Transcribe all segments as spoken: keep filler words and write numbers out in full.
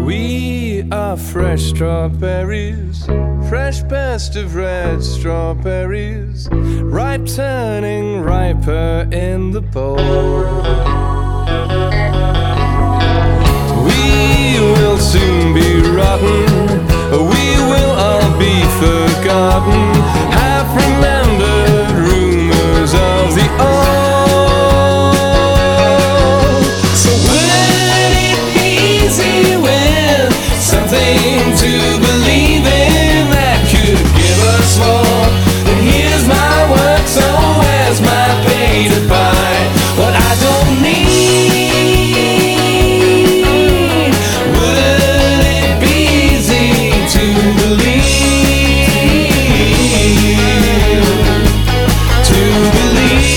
We are fresh strawberries, fresh best of red strawberries, ripe turning riper in the bowl. We will soon be rotten, we will all be forgotten, half remembered rumors of the old. So would it be easy with something to believe in that could give us more? Then here's my work, so where's my pay to buy what I don't need? Would it be easy to believe? To believe?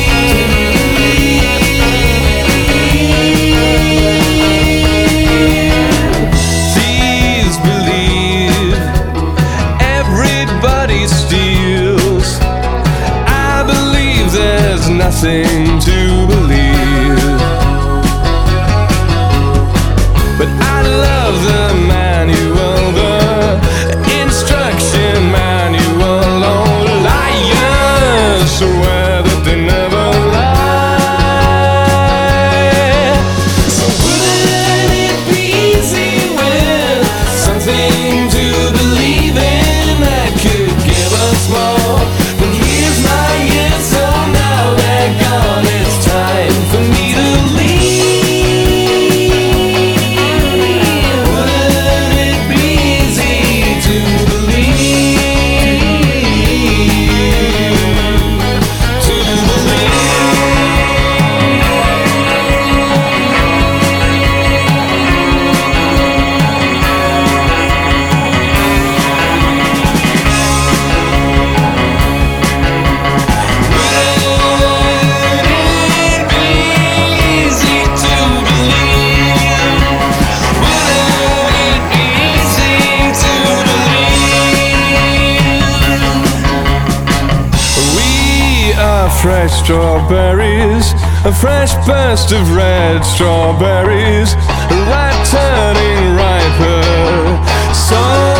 Please believe, everybody steals. I believe there's nothing to believe, but I love the manual, the instruction manual. Oh, liars swear that they never lie. So would it be easy with something to believe in that could give us more? Then here's my years, so now they're gone. It's time for me to leave. Would it be easy to believe? To fresh strawberries, a fresh burst of red strawberries, ripe turning riper. So